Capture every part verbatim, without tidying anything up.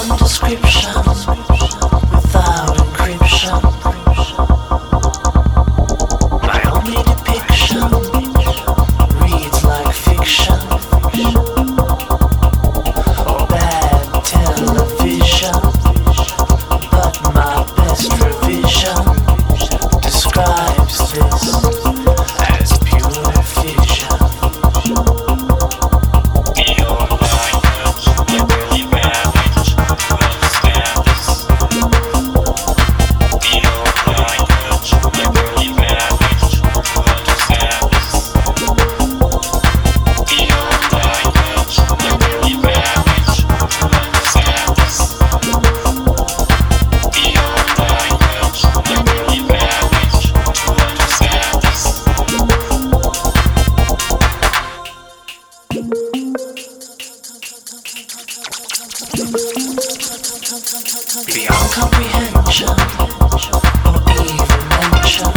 Beyond comprehension or even mention,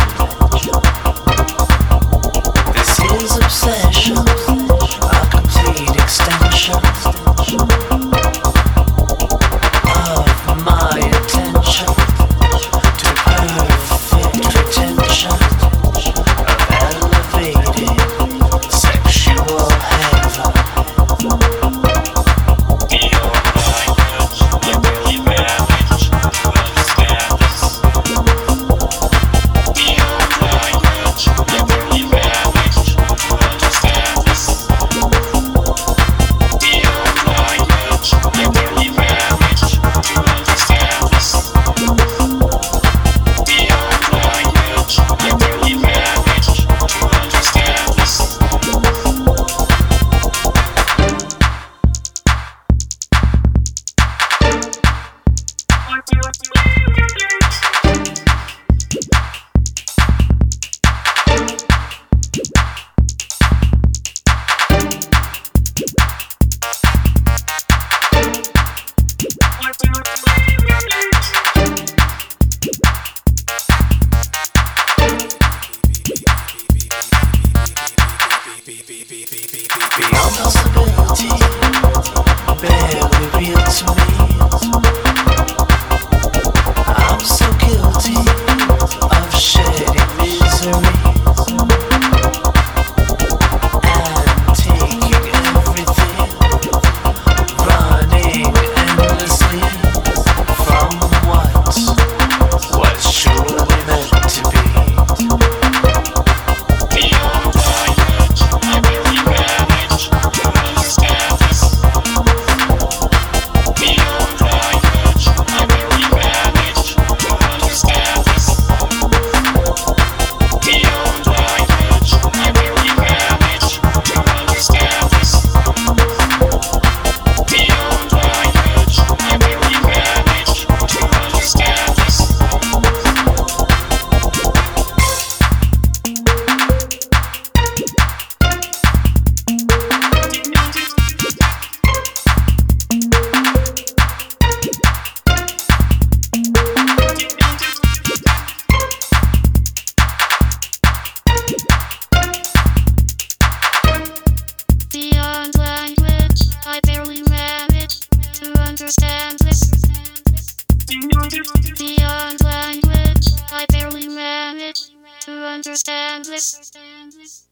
this is obsession, a complete extension of my attention to perfect retention of elevated sexual heaven. Beyond possibility, barely real to me. I'm so guilty of shedding misery and taking everything, running endlessly from what was truly meant to be. Beyond language, I barely manage to understand this. Beyond language, I barely manage to understand this.